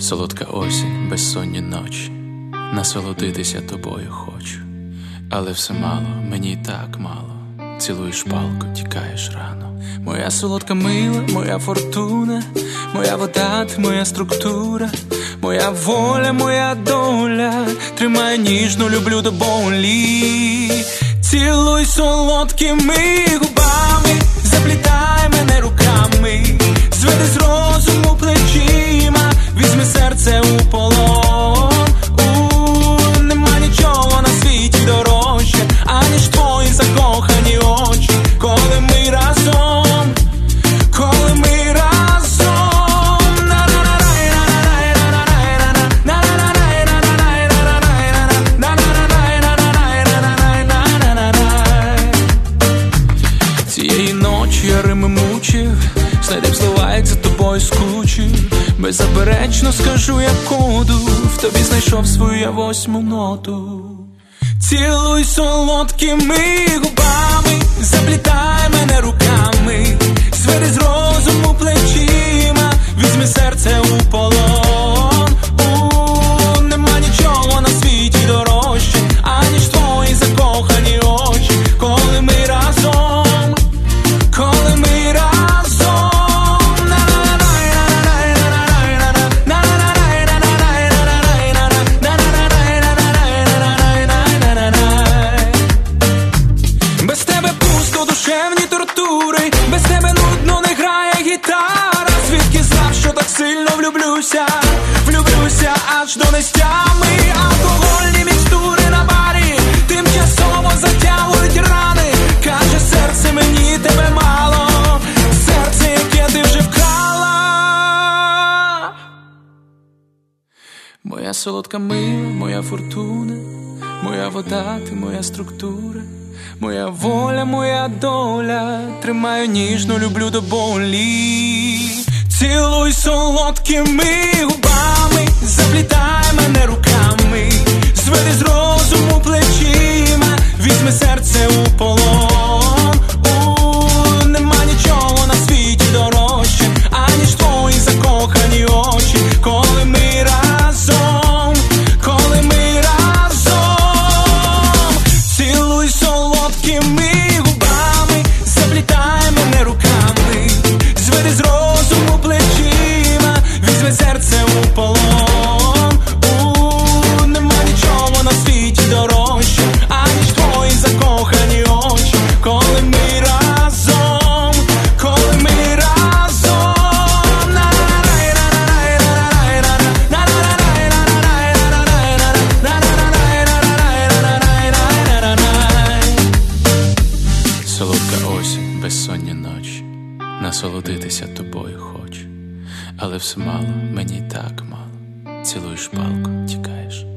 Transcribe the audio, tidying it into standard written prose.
Солодка осінь, безсонні ночі, насолодитися тобою хочу. Але все мало, мені й так мало. Цілуєш палку, тікаєш рано. Моя солодка мила, моя фортуна, моя вода, ти моя структура, моя воля, моя доля. Тримай ніжно, люблю до болі. Цілуй солодкими губами, заплітай мене руками, зведи з розуму плечима, візьми серце у полон. Нема нічого на світі дорожче, аніж твої закохані очі. Коли ми разом, коли ми разом. Цієї ночі я рими мучив, знайдем слова, як за тобою скучив. Беззаперечно скажу я коду, в тобі знайшов свою я восьму ноту. Цілуй солодкими губами, заплітай мене руками, зведи з розуму плечима, візьми серце у полон. Нема нічого на світі дорожче, аніж твої закохані очі. Коли ми разом, коли ми разом. Без тебе пусто, душевні тортури, без тебе нудно, не грає гітара. Звідки знав, що так сильно влюблюся, влюблюся аж до нестями. Алкогольні мікстури на барі тимчасово затягують рани. Каже серце мені тебе мало, серце, яке ти вже вкрала. Моя солодка мила, моя фортуна, моя вода, ти моя структура, моя воля, моя доля. Тримаю ніжно, люблю до болі. Цілуй солодкими губами, заплітай мене руками, зведи з розуму плечима, візьми серце у полон. Нема нічого на світі дорожче, аніж твої закохані очі. Коли ми разом, коли ми разом. Цілуй солодкими губами, заплітай мене руками, зведи з розуму плечима, візьми серце у полон. Нема нічого на світі дорожче, аніж твої закохані очі. Коли ми разом, коли ми разом. Солодка осінь, безсонні ночі, насолодитися тобою хочу. Але все мало, мені так мало. Цілуєш палку, тікаєш